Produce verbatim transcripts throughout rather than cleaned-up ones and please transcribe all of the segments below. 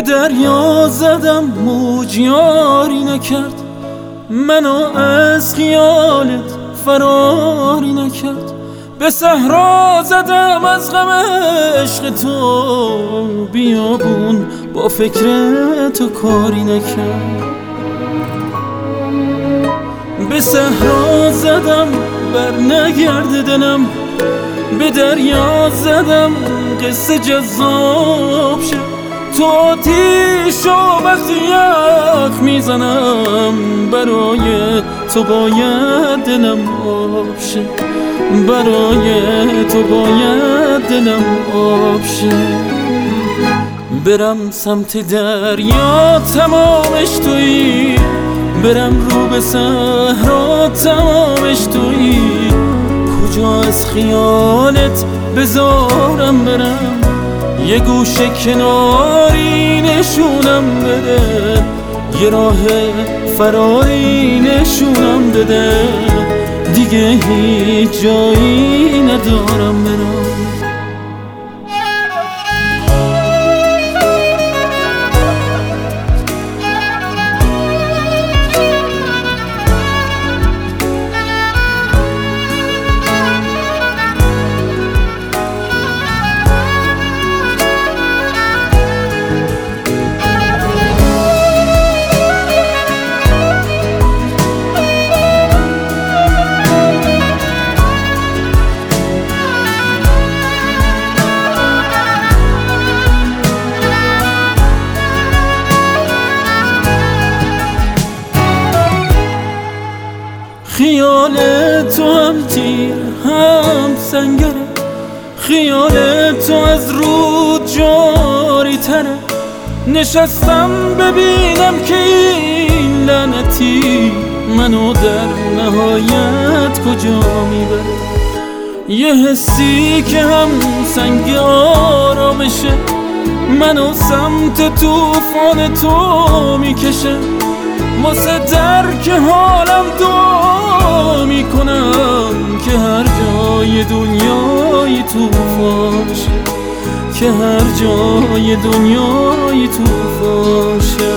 به دریا زدم موج یاری نکرد، منو از خیالت فراری نکرد. به صحرا زدم از غم عشق تو، بیابون با فکر تو کاری نکرد. به صحرا زدم بر نگرد دلم، به دریا زدم قصه جذاب شد. تو آتیشو وقتی یخ میزنم، برای تو باید دلم آب شه، برای تو باید دلم آب شه. برم سمت دریا تمامش تویی، برم رو به صحرا تمامش تویی. کجا از خیالت بذارم برم، یه گوشه کناری نشونم بده، یه راه فراری نشونم بده. دیگه هیچ جایی ندارم برم. خیال تو هم تیر هم سنگره، خیال تو از رود جاری تره. نشستم ببینم که این لعنتی منو در نهایت کجا میبره. یه حسی که هم سنگ آرامشه، منو سمت طوفان تو میکشه. واسه درک حالم دعا میکنم که هر جای دنیای طوفان شه، که هر جای دنیای طوفان شه.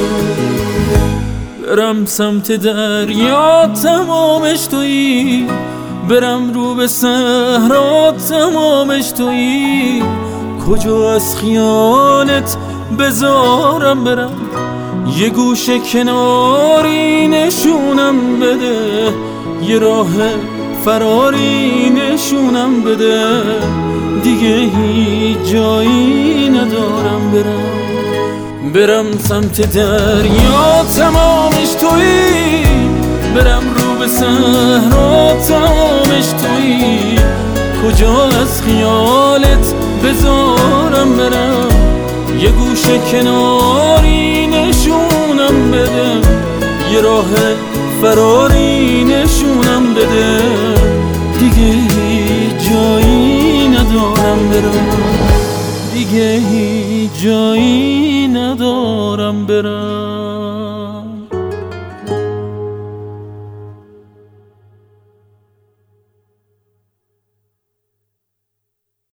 برم سمت دریا تمامش تویی، برم رو به صحرا تمامش تویی. کجا از خیالت بذارم برم، یه گوشه کناری نشونم بده، یه راه فراری نشونم بده. دیگه هیچ جایی ندارم برم. برم سمت دریا تمامش تویی، برم رو به صحرا تمامش تویی. کجا از خیالت بذارم برم، یه گوشه کناری نشونم بده، یه راه فراری نشونم بده. دیگه هیچ جایی ندارم برم، دیگه هیچ جایی ندارم برم.